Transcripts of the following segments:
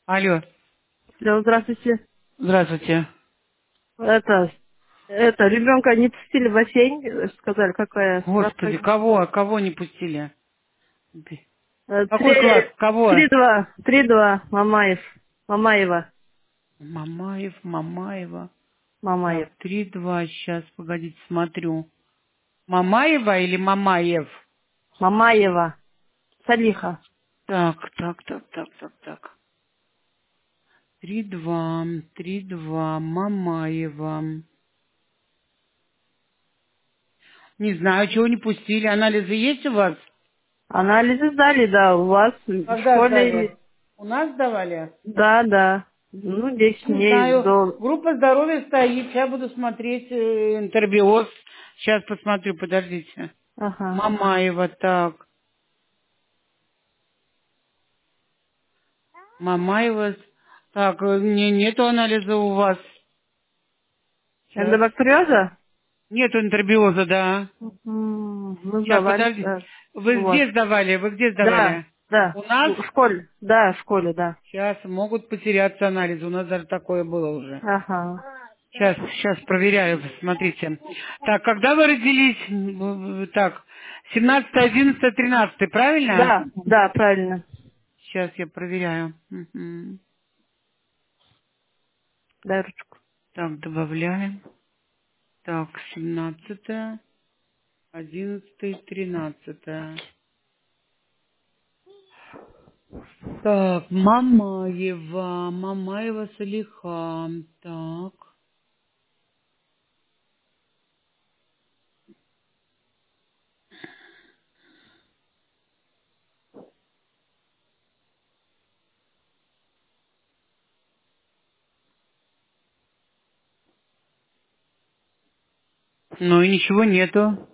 Алло, Алло, здравствуйте. здравствуйте. Это, ребенка не пустили в бассейн, сказали, какая Господи, справка. кого не пустили? Какой класс? Три, Кого? 3-2, Мамаев. Мамаева. Мамаева. Мамаев. Так, 3-2. Сейчас, погодите, смотрю. Мамаева или Мамаев? Мамаева. Салиха. Так. 3-2, Мамаева. Не знаю, чего не пустили. Анализы есть у вас? Анализы сдали, да, у вас в Когда сдали? школе. У нас сдавали? Да, да. Ну, 10 Не дней знаю, до... группа здоровья стоит, сейчас буду смотреть интербиоз. Сейчас посмотрю, подождите. Ага. Мамаева, так. Мамаева, так, нету анализа у вас. Сейчас. Эндобактериоза? Нету интербиоза, да. Мы Сейчас, сдавали, подожди. да. У Вы вас. где сдавали? Вы где Да, сдавали? да. У нас? В школе. Да, в школе, да. Сейчас могут потеряться анализы. У нас даже такое было уже. Ага. Сейчас проверяю, смотрите. Так, когда вы родились? Так, 17, 11, 13, правильно? Да, да, правильно. Сейчас я проверяю. Мгм. Дай ручку. Так, добавляем. Так, 17, 11, 13. Так, Мамаева Салиха. Так. Ну и ничего нету.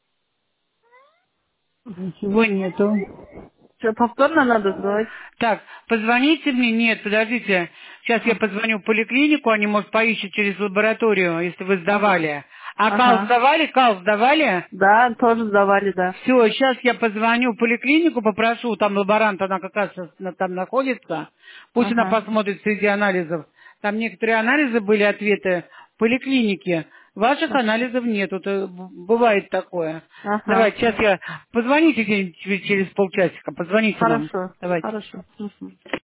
Ничего нету. Что, повторно надо сдавать? Так, позвоните мне. Нет, подождите. Сейчас я позвоню в поликлинику, они, может, поищут через лабораторию, если вы сдавали. А кал Ага. сдавали? Кал сдавали? Да, тоже сдавали, да. Все, сейчас я позвоню в поликлинику, попрошу, там лаборант, она как раз там находится, пусть она Ага. посмотрит среди анализов. Там некоторые анализы были, ответы в поликлинике. Ваших анализов нету, бывает такое. Ага. Давайте, сейчас я... Позвоните где-нибудь через полчасика, позвоните нам. Хорошо, Давайте. хорошо. Мгм.